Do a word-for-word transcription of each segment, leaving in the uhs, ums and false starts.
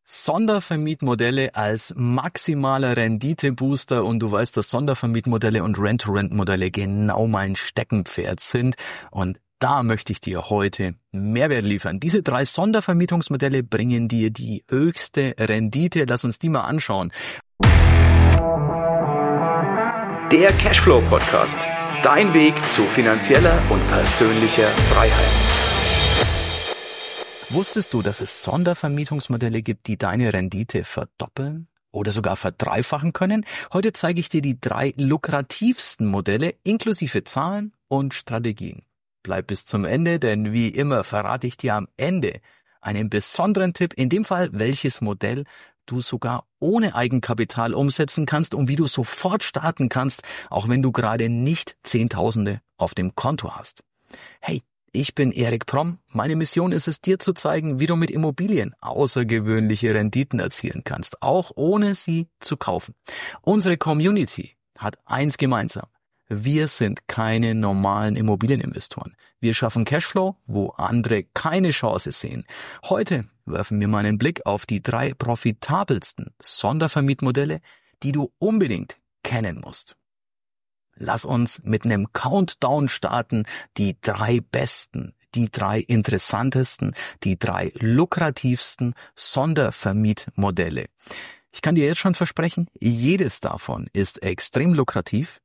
Sondervermietmodelle als maximaler Renditebooster, und du weißt, dass Sondervermietmodelle und Rent-to-Rent-Modelle genau mein Steckenpferd sind, und da möchte ich dir heute Mehrwert liefern. Diese drei Sondervermietungsmodelle bringen dir die höchste Rendite. Lass uns die mal anschauen. Der Cashflow Podcast. Dein Weg zu finanzieller und persönlicher Freiheit. Wusstest du, dass es Sondervermietungsmodelle gibt, die deine Rendite verdoppeln oder sogar verdreifachen können? Heute zeige ich dir die drei lukrativsten Modelle inklusive Zahlen und Strategien. Bleib bis zum Ende, denn wie immer verrate ich dir am Ende einen besonderen Tipp, in dem Fall welches Modell du sogar ohne Eigenkapital umsetzen kannst und wie du sofort starten kannst, auch wenn du gerade nicht Zehntausende auf dem Konto hast. Hey, ich bin Erik Promm. Meine Mission ist es, dir zu zeigen, wie du mit Immobilien außergewöhnliche Renditen erzielen kannst, auch ohne sie zu kaufen. Unsere Community hat eins gemeinsam. Wir sind keine normalen Immobilieninvestoren. Wir schaffen Cashflow, wo andere keine Chance sehen. Heute werfen wir mal einen Blick auf die drei profitabelsten Sondervermietmodelle, die du unbedingt kennen musst. Lass uns mit einem Countdown starten, die drei besten, die drei interessantesten, die drei lukrativsten Sondervermietmodelle. Ich kann dir jetzt schon versprechen, jedes davon ist extrem lukrativ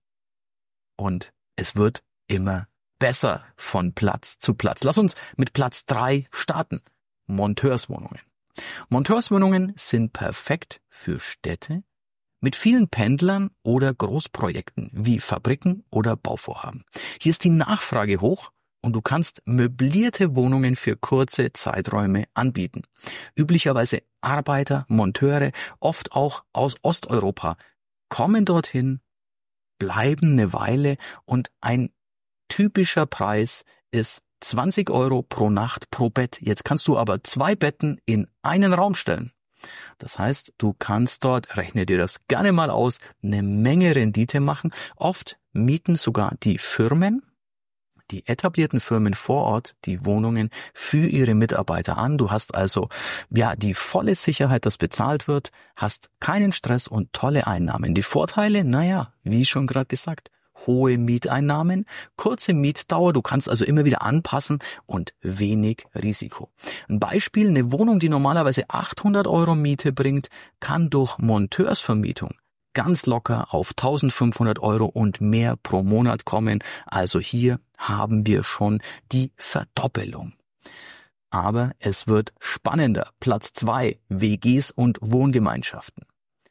und es wird immer besser von Platz zu Platz. Lass uns mit Platz drei starten. Monteurswohnungen. Monteurswohnungen sind perfekt für Städte mit vielen Pendlern oder Großprojekten wie Fabriken oder Bauvorhaben. Hier ist die Nachfrage hoch und du kannst möblierte Wohnungen für kurze Zeiträume anbieten. Üblicherweise Arbeiter, Monteure, oft auch aus Osteuropa, kommen dorthin, bleiben eine Weile und ein typischer Preis ist zwanzig Euro pro Nacht pro Bett. Jetzt kannst du aber zwei Betten in einen Raum stellen. Das heißt, du kannst dort, rechne dir das gerne mal aus, eine Menge Rendite machen. Oft mieten sogar die Firmen, die etablierten Firmen vor Ort, die Wohnungen für ihre Mitarbeiter an. Du hast also ja die volle Sicherheit, dass bezahlt wird, hast keinen Stress und tolle Einnahmen. Die Vorteile, naja, wie schon gerade gesagt, hohe Mieteinnahmen, kurze Mietdauer, du kannst also immer wieder anpassen und wenig Risiko. Ein Beispiel, eine Wohnung, die normalerweise achthundert Euro Miete bringt, kann durch Monteursvermietung ganz locker auf eintausendfünfhundert Euro und mehr pro Monat kommen. Also hier haben wir schon die Verdoppelung. Aber es wird spannender. Platz zwei, W Gs und Wohngemeinschaften.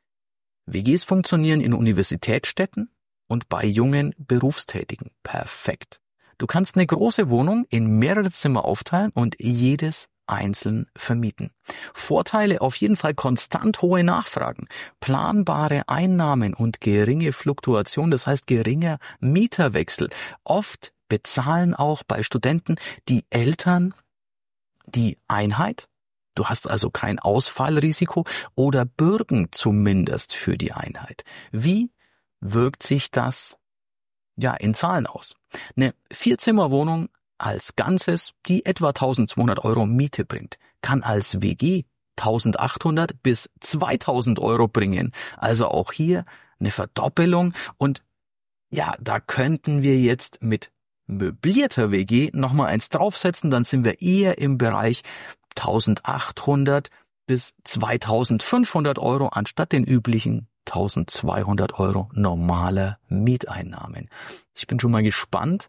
W Gs funktionieren in Universitätsstädten und bei jungen Berufstätigen. Perfekt. Du kannst eine große Wohnung in mehrere Zimmer aufteilen und jedes einzeln vermieten. Vorteile auf jeden Fall konstant hohe Nachfragen, planbare Einnahmen und geringe Fluktuation, das heißt geringer Mieterwechsel. Oft bezahlen auch bei Studenten die Eltern die Einheit. Du hast also kein Ausfallrisiko oder bürgen zumindest für die Einheit. Wie wirkt sich das ja in Zahlen aus? Eine Vierzimmerwohnung als Ganzes, die etwa eintausendzweihundert Euro Miete bringt, kann als W G eintausendachthundert bis zweitausend Euro bringen. Also auch hier eine Verdoppelung. Und ja, da könnten wir jetzt mit möblierter W G nochmal eins draufsetzen, dann sind wir eher im Bereich eintausendachthundert bis zweitausendfünfhundert Euro anstatt den üblichen eintausendzweihundert Euro normaler Mieteinnahmen. Ich bin schon mal gespannt,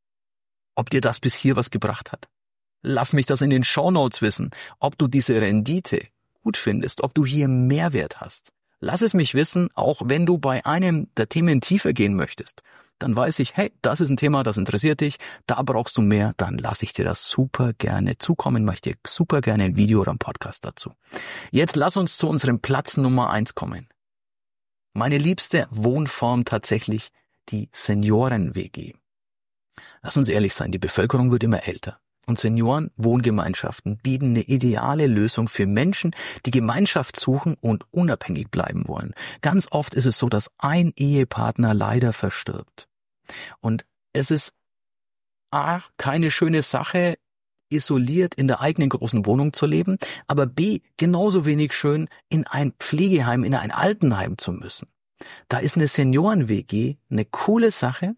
ob dir das bis hier was gebracht hat. Lass mich das in den Shownotes wissen, ob du diese Rendite gut findest, ob du hier Mehrwert hast. Lass es mich wissen, auch wenn du bei einem der Themen tiefer gehen möchtest. Dann weiß ich, hey, das ist ein Thema, das interessiert dich, da brauchst du mehr, dann lasse ich dir das super gerne zukommen, möchte dir super gerne ein Video oder einen Podcast dazu. Jetzt lass uns zu unserem Platz Nummer eins kommen. Meine liebste Wohnform tatsächlich die Senioren-W G. Lass uns ehrlich sein, die Bevölkerung wird immer älter. Und Senioren-Wohngemeinschaften bieten eine ideale Lösung für Menschen, die Gemeinschaft suchen und unabhängig bleiben wollen. Ganz oft ist es so, dass ein Ehepartner leider verstirbt. Und es ist A, keine schöne Sache, isoliert in der eigenen großen Wohnung zu leben, aber B, genauso wenig schön, in ein Pflegeheim, in ein Altenheim zu müssen. Da ist eine Senioren-W G eine coole Sache.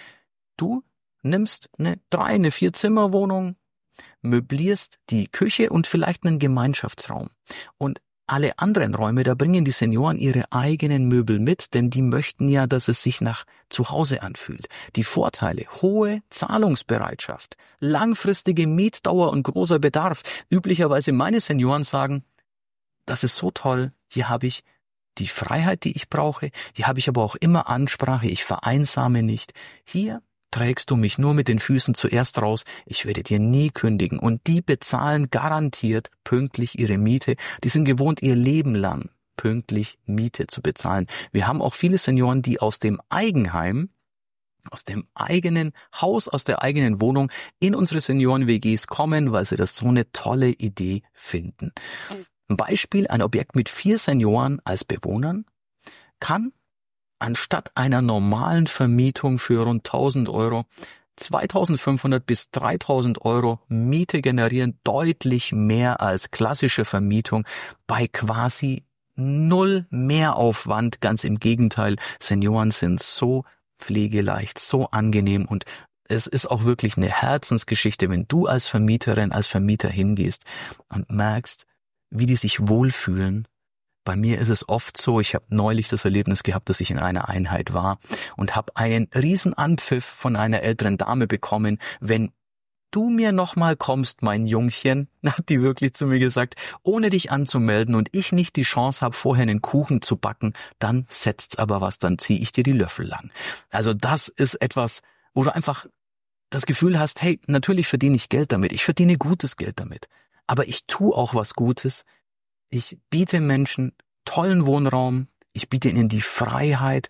Du nimmst eine drei, eine Vier-Zimmer-Wohnung, möblierst die Küche und vielleicht einen Gemeinschaftsraum. Und alle anderen Räume, da bringen die Senioren ihre eigenen Möbel mit, denn die möchten ja, dass es sich nach Zuhause anfühlt. Die Vorteile: hohe Zahlungsbereitschaft, langfristige Mietdauer und großer Bedarf. Üblicherweise meine Senioren sagen, das ist so toll, hier habe ich die Freiheit, die ich brauche, hier habe ich aber auch immer Ansprache, ich vereinsame nicht. Hier trägst du mich nur mit den Füßen zuerst raus, ich werde dir nie kündigen. Und die bezahlen garantiert pünktlich ihre Miete. Die sind gewohnt, ihr Leben lang pünktlich Miete zu bezahlen. Wir haben auch viele Senioren, die aus dem Eigenheim, aus dem eigenen Haus, aus der eigenen Wohnung in unsere Senioren-W Gs kommen, weil sie das so eine tolle Idee finden. Ein Beispiel: ein Objekt mit vier Senioren als Bewohnern kann anstatt einer normalen Vermietung für rund tausend Euro zweitausendfünfhundert bis dreitausend Euro Miete generieren, deutlich mehr als klassische Vermietung bei quasi null Mehraufwand. Ganz im Gegenteil, Senioren sind so pflegeleicht, so angenehm, und es ist auch wirklich eine Herzensgeschichte, wenn du als Vermieterin, als Vermieter hingehst und merkst, wie die sich wohlfühlen. Bei mir ist es oft so, ich habe neulich das Erlebnis gehabt, dass ich in einer Einheit war und habe einen riesen Anpfiff von einer älteren Dame bekommen. Wenn du mir nochmal kommst, mein Jungchen, hat die wirklich zu mir gesagt, ohne dich anzumelden und ich nicht die Chance habe, vorher einen Kuchen zu backen, dann setzt's aber was, dann ziehe ich dir die Löffel lang. Also das ist etwas, wo du einfach das Gefühl hast, hey, natürlich verdiene ich Geld damit, ich verdiene gutes Geld damit, aber ich tue auch was Gutes. Ich biete Menschen tollen Wohnraum, ich biete ihnen die Freiheit,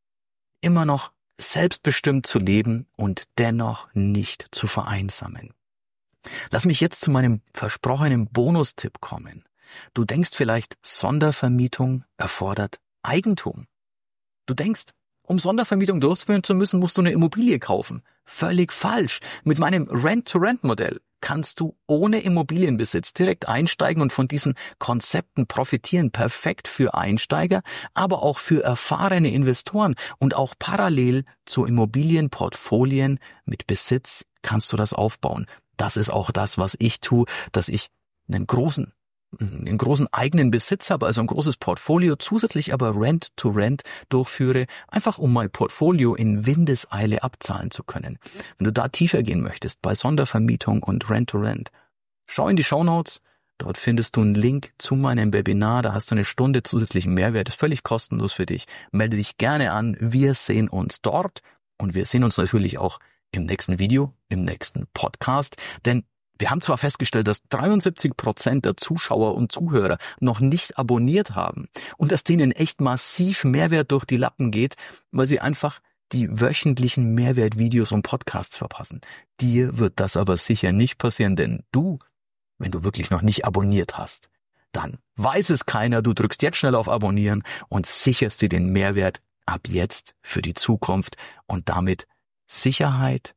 immer noch selbstbestimmt zu leben und dennoch nicht zu vereinsamen. Lass mich jetzt zu meinem versprochenen Bonustipp kommen. Du denkst vielleicht, Sondervermietung erfordert Eigentum. Du denkst, um Sondervermietung durchführen zu müssen, musst du eine Immobilie kaufen. Völlig falsch. Mit meinem Rent-to-Rent-Modell kannst du ohne Immobilienbesitz direkt einsteigen und von diesen Konzepten profitieren. Perfekt für Einsteiger, aber auch für erfahrene Investoren. Und auch parallel zu Immobilienportfolien mit Besitz kannst du das aufbauen. Das ist auch das, was ich tue, dass ich einen großen einen großen eigenen Besitz habe, also ein großes Portfolio, zusätzlich aber Rent-to-Rent durchführe, einfach um mein Portfolio in Windeseile abzahlen zu können. Wenn du da tiefer gehen möchtest, bei Sondervermietung und Rent-to-Rent, schau in die Shownotes, dort findest du einen Link zu meinem Webinar, da hast du eine Stunde zusätzlichen Mehrwert, ist völlig kostenlos für dich. Melde dich gerne an, wir sehen uns dort und wir sehen uns natürlich auch im nächsten Video, im nächsten Podcast, denn wir haben zwar festgestellt, dass dreiundsiebzig Prozent der Zuschauer und Zuhörer noch nicht abonniert haben und dass denen echt massiv Mehrwert durch die Lappen geht, weil sie einfach die wöchentlichen Mehrwertvideos und Podcasts verpassen. Dir wird das aber sicher nicht passieren, denn du, wenn du wirklich noch nicht abonniert hast, dann weiß es keiner, du drückst jetzt schnell auf Abonnieren und sicherst dir den Mehrwert ab jetzt für die Zukunft und damit Sicherheit,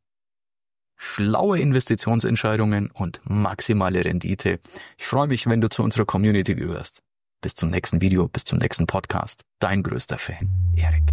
schlaue Investitionsentscheidungen und maximale Rendite. Ich freue mich, wenn du zu unserer Community gehörst. Bis zum nächsten Video, bis zum nächsten Podcast. Dein größter Fan, Erik.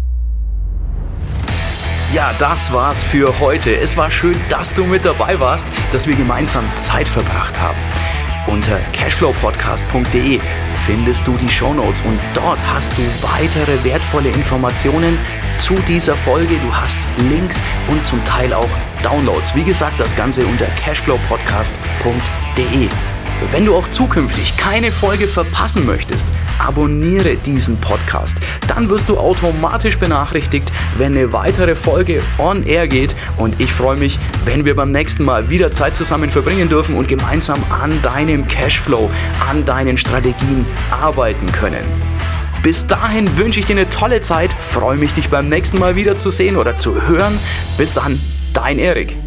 Ja, das war's für heute. Es war schön, dass du mit dabei warst, dass wir gemeinsam Zeit verbracht haben. Unter cashflow podcast punkt de findest du die Shownotes und dort hast du weitere wertvolle Informationen zu dieser Folge. Du hast Links und zum Teil auch Downloads. Wie gesagt, das Ganze unter cashflow podcast punkt de. Wenn du auch zukünftig keine Folge verpassen möchtest, abonniere diesen Podcast. Dann wirst du automatisch benachrichtigt, wenn eine weitere Folge on air geht. Und ich freue mich, wenn wir beim nächsten Mal wieder Zeit zusammen verbringen dürfen und gemeinsam an deinem Cashflow, an deinen Strategien arbeiten können. Bis dahin wünsche ich dir eine tolle Zeit, freue mich, dich beim nächsten Mal wieder zu sehen oder zu hören. Bis dann, dein Erik.